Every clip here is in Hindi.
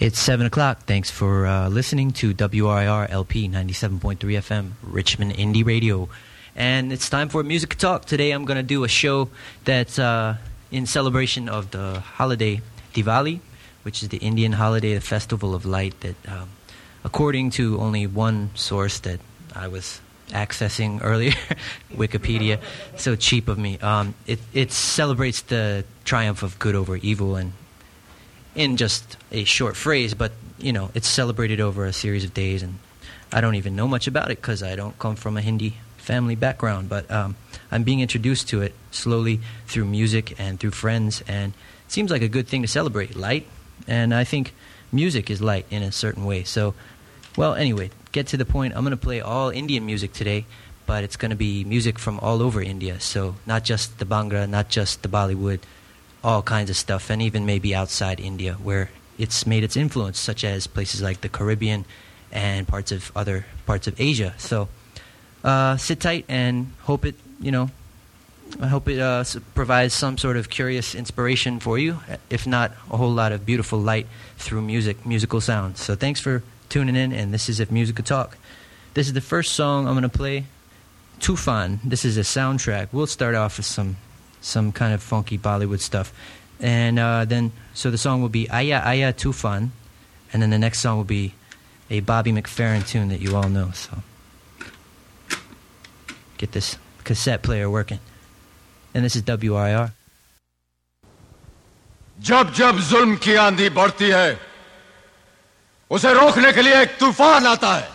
It's 7 o'clock. Thanks for listening to WRIR LP 97.3 FM, Richmond Indie Radio. And it's time for Music Talk. Today I'm going to do a show that's in celebration of the holiday Diwali, which is the Indian holiday, the festival of light that, according to only one source that I was accessing earlier, Wikipedia, so cheap of me, it celebrates the triumph of good over evil, and in just a short phrase, but, you know, it's celebrated over a series of days, and I don't even know much about it because I don't come from a Hindi family background, but I'm being introduced to it slowly through music and through friends, and it seems like a good thing to celebrate, light, and I think music is light in a certain way. So, well, anyway, get to the point. I'm going to play all Indian music today, but it's going to be music from all over India, so not just the Bhangra, not just the Bollywood, all kinds of stuff, and even maybe outside India where it's made its influence, such as places like the Caribbean and other parts of Asia. So sit tight and hope it provides some sort of curious inspiration for you, if not a whole lot of beautiful light through musical sounds. So thanks for tuning in, and this is If Music Could Talk. This is the first song I'm going to play, Tufan. This is a soundtrack. We'll start off with some kind of funky Bollywood stuff. And then the song will be Aya Aya Tufan, and then the next song will be a Bobby McFerrin tune that you all know. So get this cassette player working. And this is WIR. जब जब जुल्म की आंधी बढ़ती है, उसे रोकने के लिए एक तूफान आता है.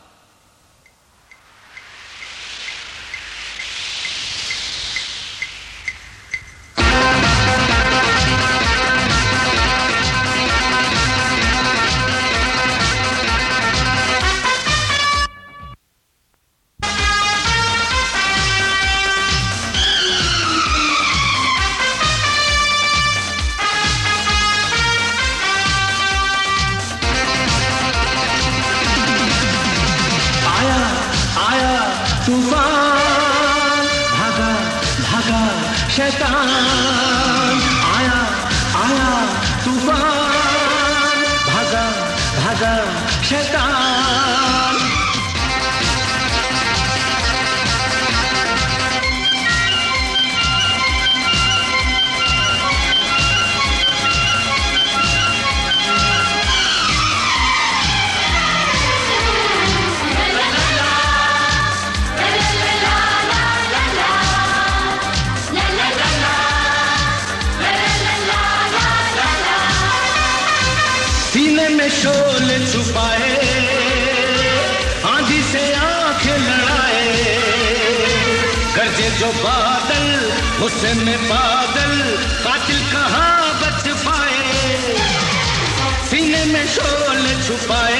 में बादल कातिल कहाँ बच पाए, सीने में शोले छुपाए,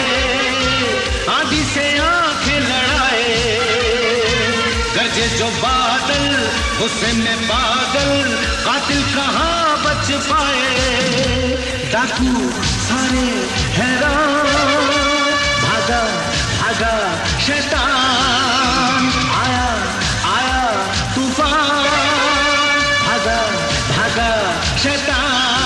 आंधी से आंखें लड़ाए, गरजे जो बादल गुस्से में बादल कातिल कहाँ बच पाए. डाकू सारे हैरान, भागा भागा शैतान, आया आया तूफान, भागा भागा शैतान.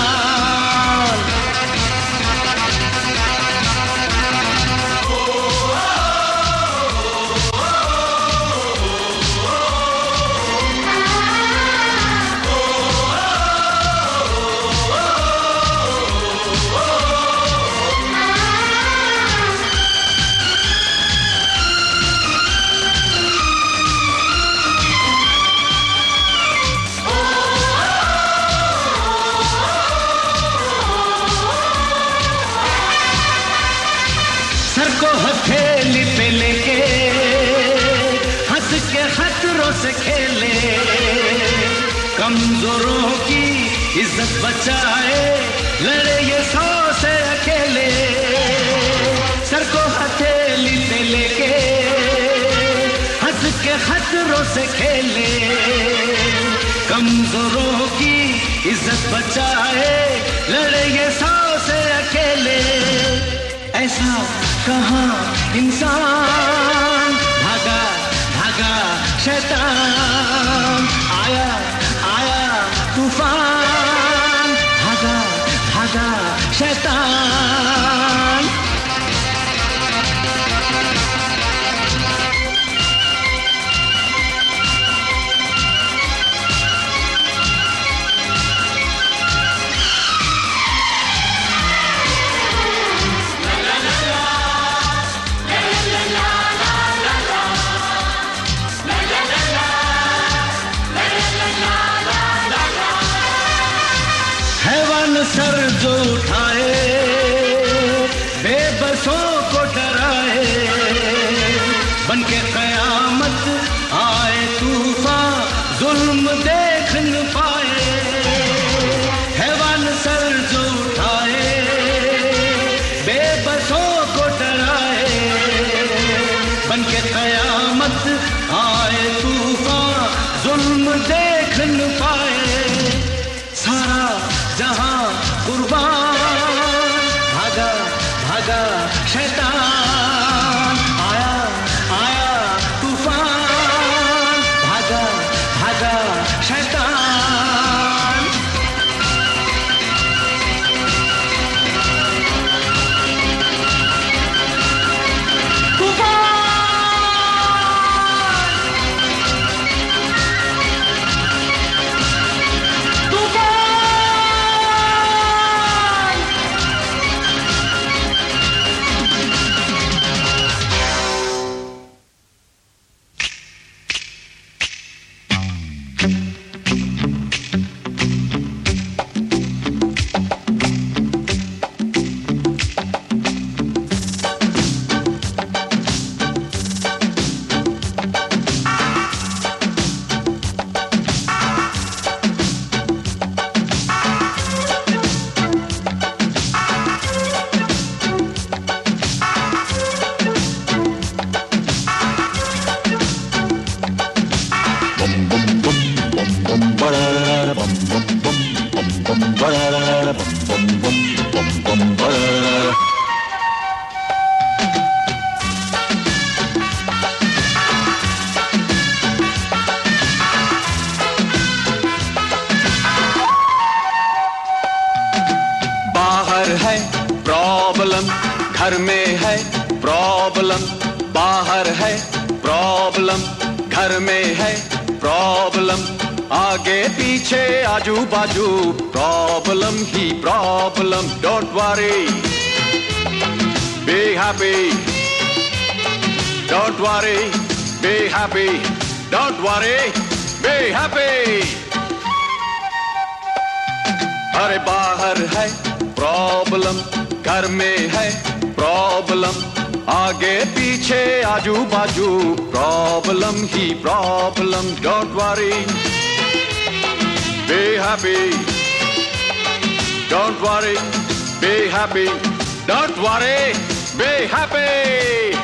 से खेले, कमजोरों की इज्जत बचाए, लड़े ये 100 से अकेले. सर को हथेली पे लेके हंस के खतरों से खेले, कमजोरों की इज्जत बचाए, लड़े ये 100 से अकेले. ऐसा कहाँ इंसान, भागा भागा शैतान, आया आया तूफान, भागा भागा शैतान. सर जो उठाए बेबसों को डराए बनके कयामत आए तूफान जुल्म देख न पाए हैवान सर जो उठाए बेबसों को डराए बनके कयामत आए तूफान जुल्म देख न पाए सारा जहां कुर्बान भागा भागा शैतान आया आया तूफान भागा भागा शैतान घर में है प्रॉब्लम बाहर है प्रॉब्लम घर में है प्रॉब्लम आगे पीछे आजू बाजू प्रॉब्लम ही problem don't worry be happy don't worry be happy don't worry be happy अरे बाहर है प्रॉब्लम घर में है प्रॉब्लम आगे पीछे आजू बाजू प्रॉब्लम ही problem don't worry be happy don't worry be happy don't worry be happy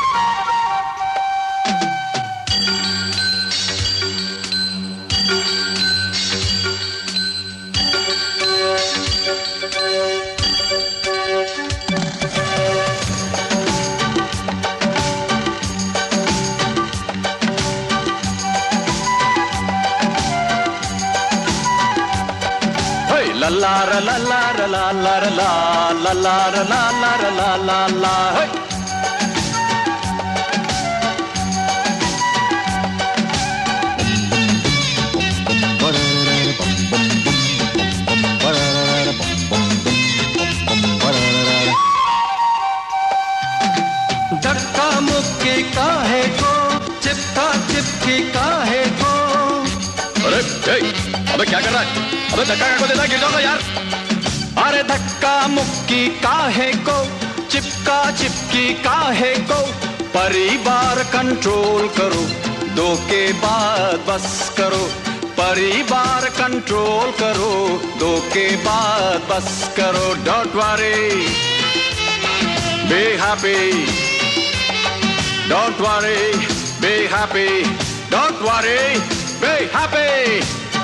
la la la la la la la la la la la la la la la hey धक्का मुक्की काहे को चिपका चिपकी काहे को अरे अबे क्या कर रहा है अबे धक्का को देना गिर जाओगे यार अरे धक्का मुक्की काहे को चिपका चिपकी काहे को परिवार कंट्रोल करो दो के बाद बस करो परिवार कंट्रोल करो दो के बाद बस करो don't worry be happy don't worry be happy don't worry be happy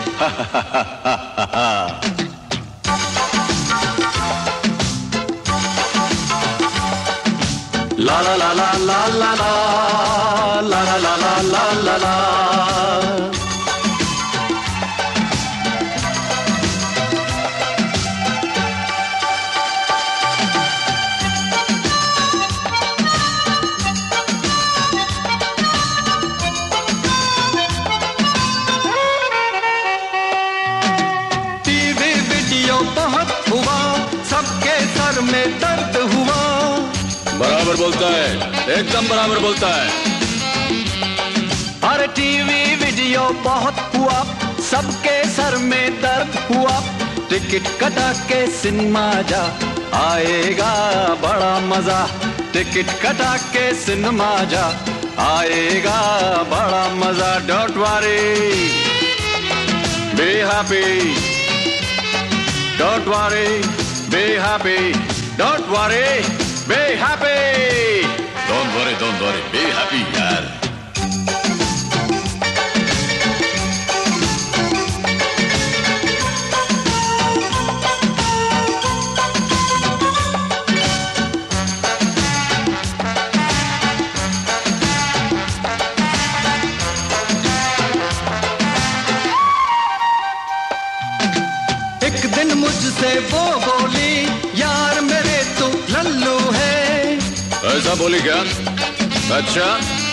La la la la la la la la la la la la la la TV video बहुत हुआ सबके सर में दर्द हुआ बराबर बोलता है एकदम बराबर बोलता है अरे टीवी वीडियो बहुत हुआ सबके सर में दर्द हुआ टिक टिकट कटा के सिनेमा जा, आएगा बड़ा मजा। टिकट कटा के सिनेमा जा, आएगा बड़ा मजा। Don't worry, be happy. Don't worry, be happy. Don't worry, be happy. Don't worry, be happy यार। मुझसे वो बोली, यार मेरे तो लल्लू है। ऐसा बोली क्या? अच्छा।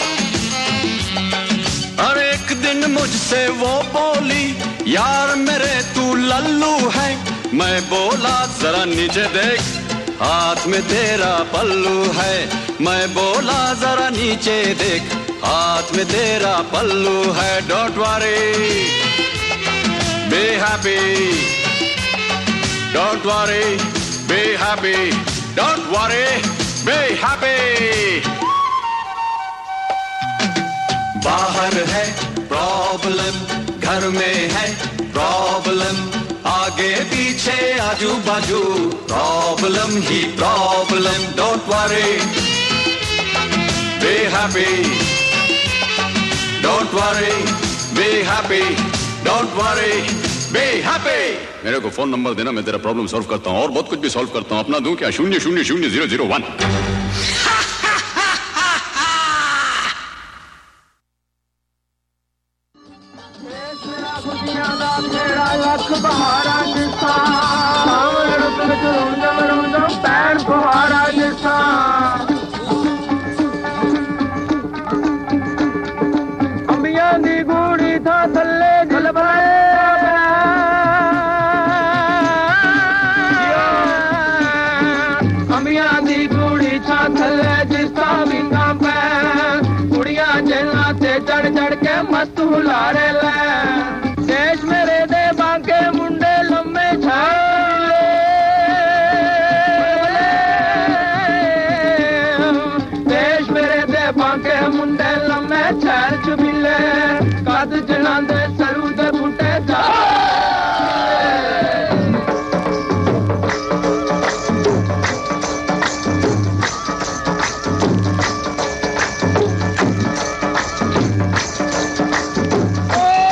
और एक दिन मुझसे वो बोली, यार मेरे तू लल्लू है। मैं बोला जरा नीचे देख, हाथ में तेरा पल्लू है। मैं बोला जरा नीचे देख, हाथ में तेरा पल्लू है। Don't worry, be happy. Don't worry, be happy. Don't worry, be happy. बाहर है प्रॉब्लम, घर में है प्रॉब्लम, आगे पीछे आजू बाजू प्रॉब्लम ही problem. Don't worry, be happy. Don't worry, be happy. Don't worry, be happy. मेरे को फोन नंबर देना, मैं तेरा प्रॉब्लम सॉल्व करता हूँ और बहुत कुछ भी सॉल्व करता हूँ। अपना दूं क्या? 000001। अंबिया दी गुड़ी था थल्ले जल भरे, चढ़ चढ़ के मस्त हुलारे ले। देश मेरे दे बांके मुंडे लम्बे छाले, देश मेरे दे बांके मुंडे लम्बे छाल चुबिले, कद जलांदे सरू दे बूटे जा। Oh!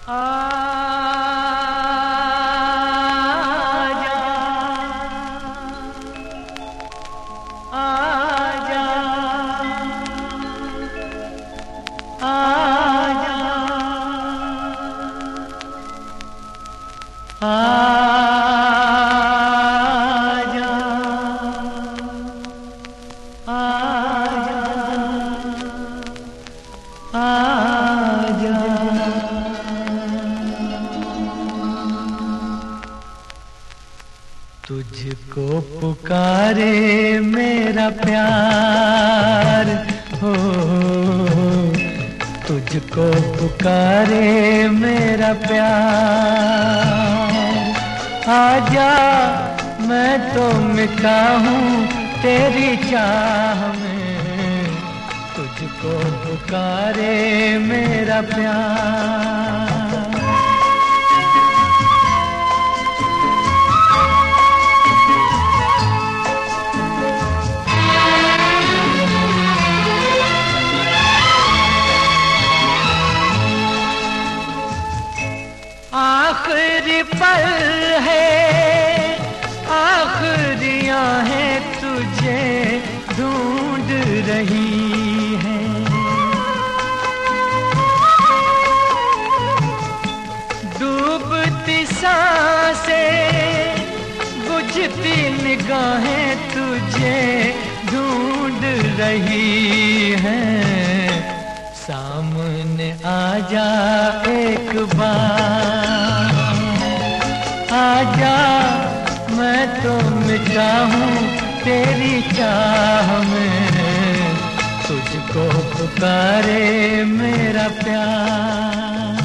तुझको पुकारे मेरा प्यार हो, तुझको पुकारे मेरा प्यार। आजा मैं तो मिटा हूँ तेरी चाह में, तुझको पुकारे मेरा प्यार। आखिरी पल है, आखिरियां हैं तुझे ढूंढ रही हैं। डूबती सांसें, बुझती निगाहें तुझे ढूंढ रही हैं। सामने आजा एक बार, आजा मैं तो मिटा हूँ तेरी चाह में, तुझको पुकारे मेरा प्यार।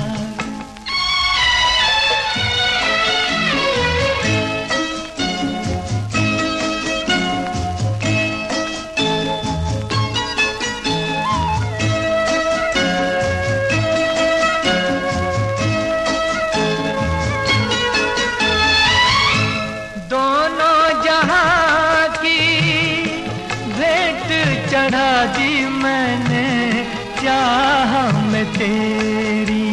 चढ़ा दी मैंने चाह में तेरी,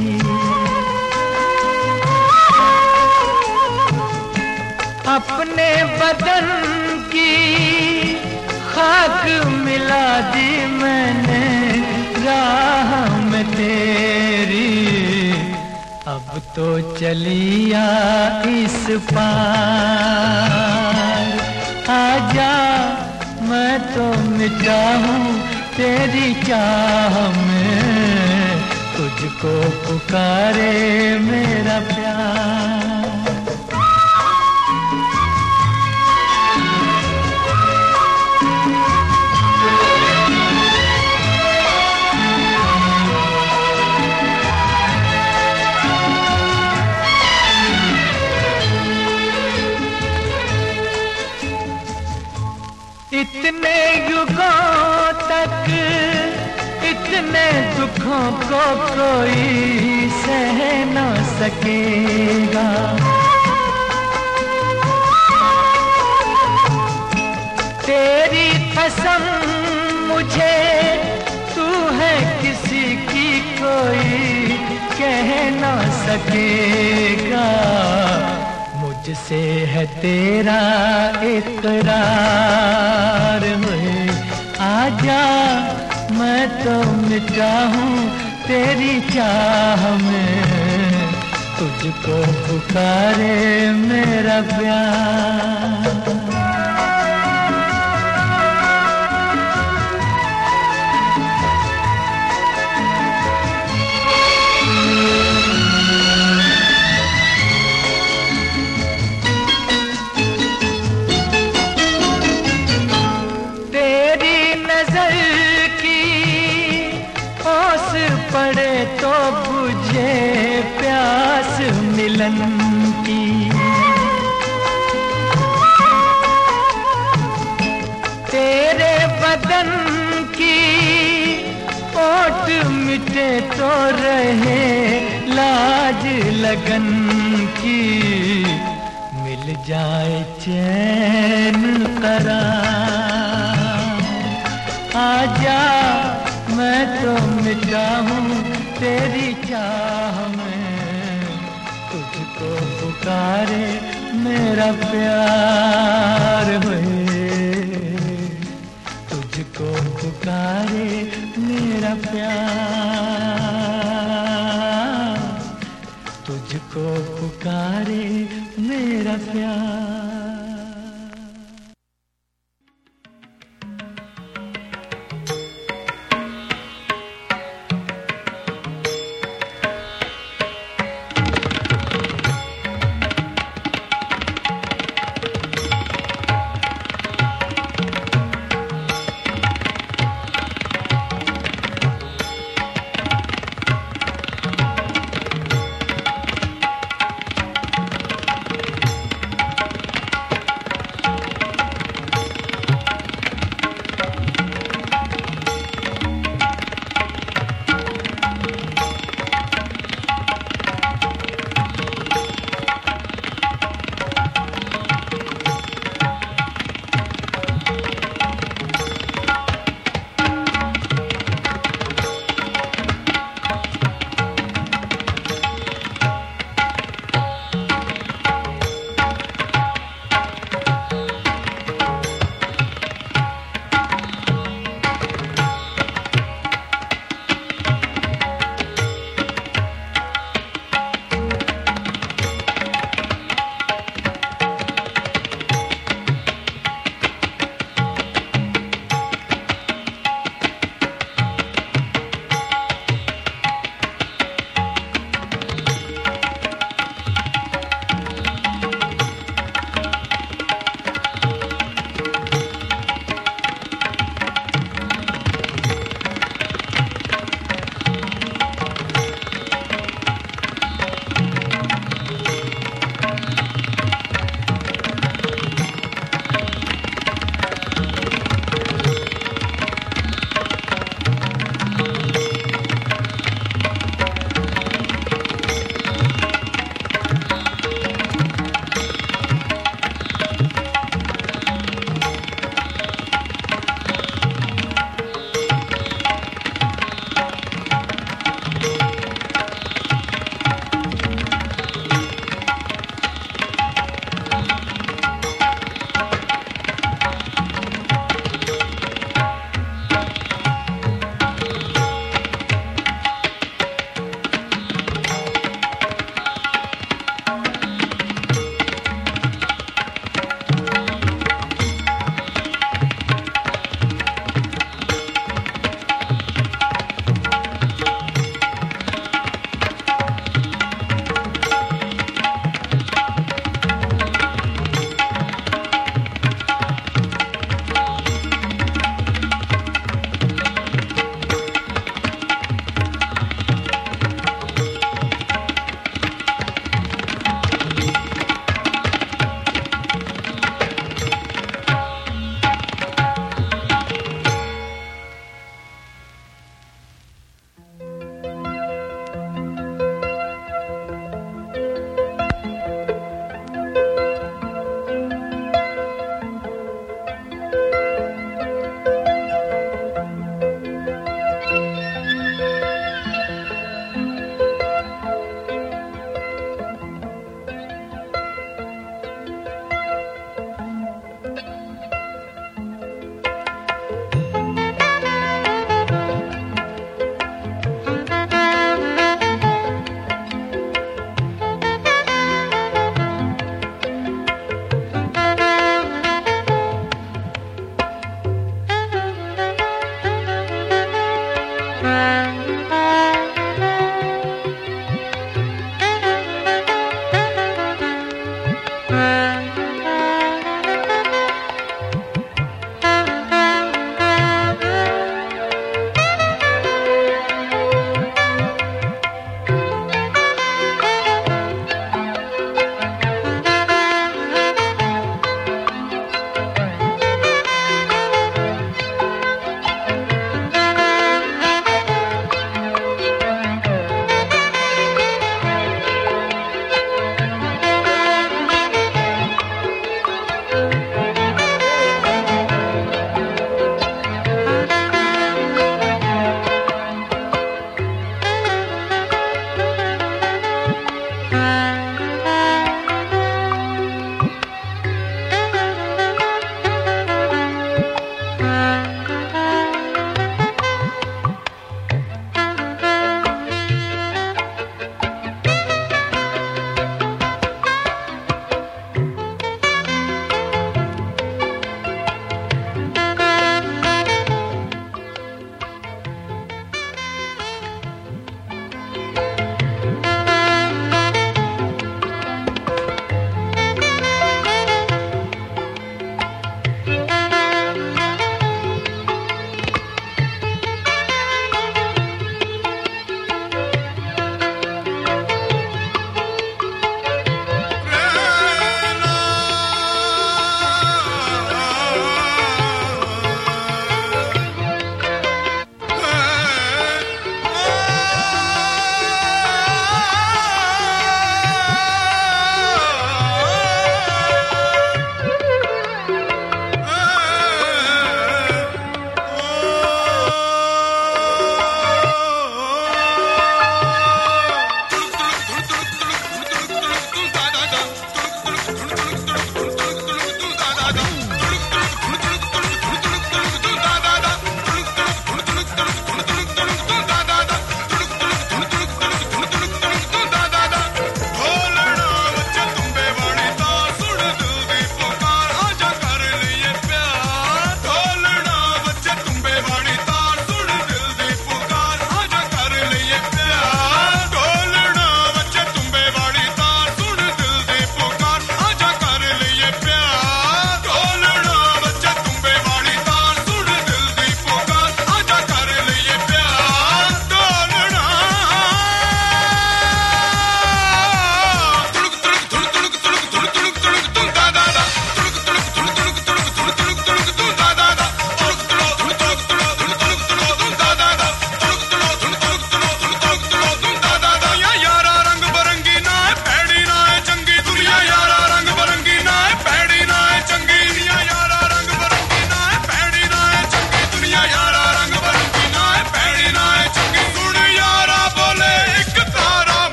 अपने बदन की खाक मिला दी मैंने राह में तेरी। अब तो चलिया इस पार, आजा मैं तो मिटा हूँ तेरी चाह में, तुझको पुकारे मेरा प्यार। इतने युगों तक इतने दुखों को कोई सह न सकेगा। तेरी कसम मुझे तू है किसी की कोई कह न सकेगा। मुझसे है तेरा इकरार हुए, आजा मैं तो मिटा हूँ तेरी चाह में, तुझको पुकारे मेरा प्यार। पड़े तो बुझे प्यास मिलन की, तेरे बदन की ओट मिटे तो रहे लाज लगन की। मिल जाए चैन करार, आजा मैं तो मिटा हूँ तेरी चाह में, तुझको पुकारे मेरा प्यार होए, तुझको पुकारे मेरा प्यार, तुझको पुकारे मेरा प्यार।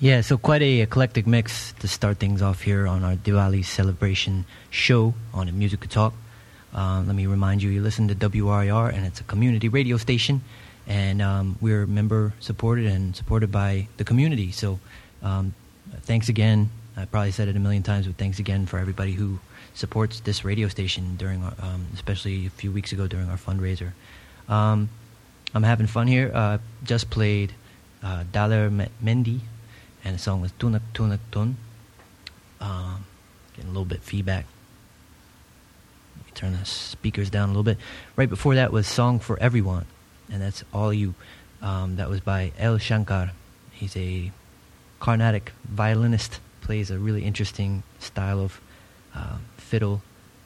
Yeah, so quite a eclectic mix to start things off here on our Diwali celebration show on a Music Talk. Let me remind you, you listen to WRIR, and it's a community radio station, and we're member supported and supported by the community. So thanks again. I probably said it a million times, but thanks again for everybody who supports this radio station during our, especially a few weeks ago during our fundraiser. I'm having fun here. Just played Daler Mendi, and the song was Tunak Tunak Tun. Getting a little bit feedback. Let me turn the speakers down a little bit. Right before that was Song for Everyone, and that's All You. That was by El Shankar. He's a Carnatic violinist, plays a really interesting style of fiddle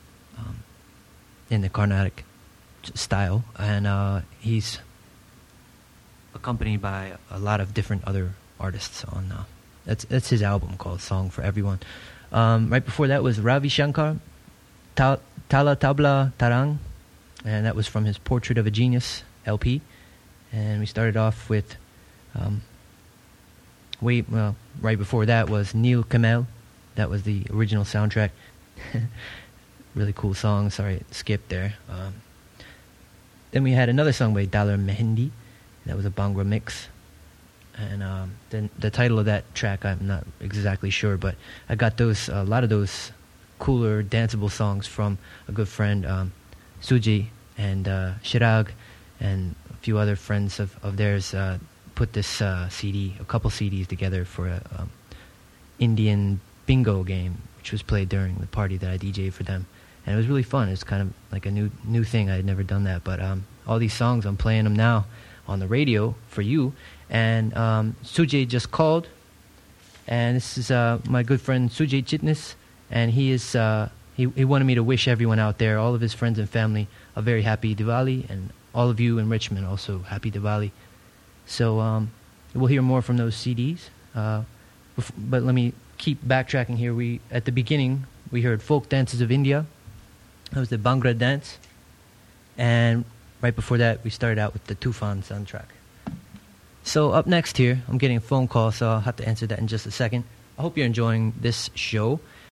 in the Carnatic style, and he's accompanied by a lot of different other artists on that's his album called Song for Everyone. Right before that was Ravi Shankar, Tala Tabla Tarang, and that was from his Portrait of a Genius LP. And we started off with right before that was Neil Kamel. That was the original soundtrack. Really cool song. Sorry, it skipped there. Then we had another song by Daler Mehendi. That was a Bhangra mix. And then the title of that track, I'm not exactly sure, but I got a lot of those cooler, danceable songs from a good friend, Suji, and Shirag, and a few other friends of theirs put this CD, a couple CDs together for a Indian bingo game, which was played during the party that I DJ'd for them. And it was really fun. It's kind of like a new thing. I had never done that, but all these songs, I'm playing them now on the radio for you. And Sujay just called, and this is my good friend Sujay Chitnis, and he is he wanted me to wish everyone out there, all of his friends and family, a very happy Diwali, and all of you in Richmond also happy Diwali. So we'll hear more from those CDs, but let me keep backtracking here. At the beginning we heard Folk Dances of India. That was the Bhangra dance, and right before that we started out with the Tufan soundtrack. So up next here, I'm getting a phone call, so I'll have to answer that in just a second. I hope you're enjoying this show.